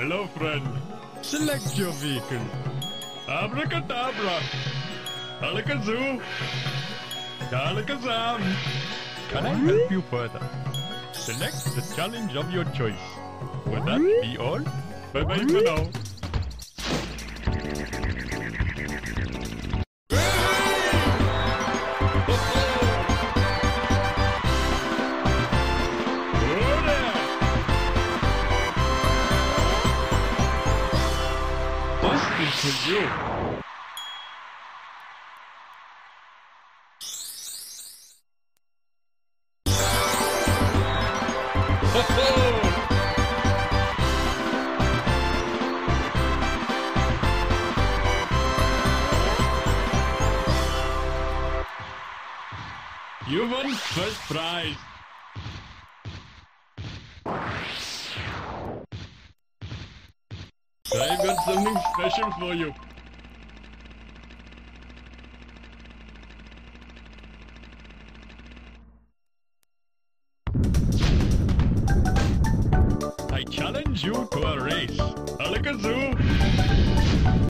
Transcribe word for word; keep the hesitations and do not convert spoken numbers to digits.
Hello, friend. Select your vehicle. Abracadabra. Alakazoo. Alakazam. Can I help you further? Select the challenge of your choice. Would that be all? Bye-bye for now. This is for you. You won first prize. I've got something special for you. I challenge you to a race. Alakazoo!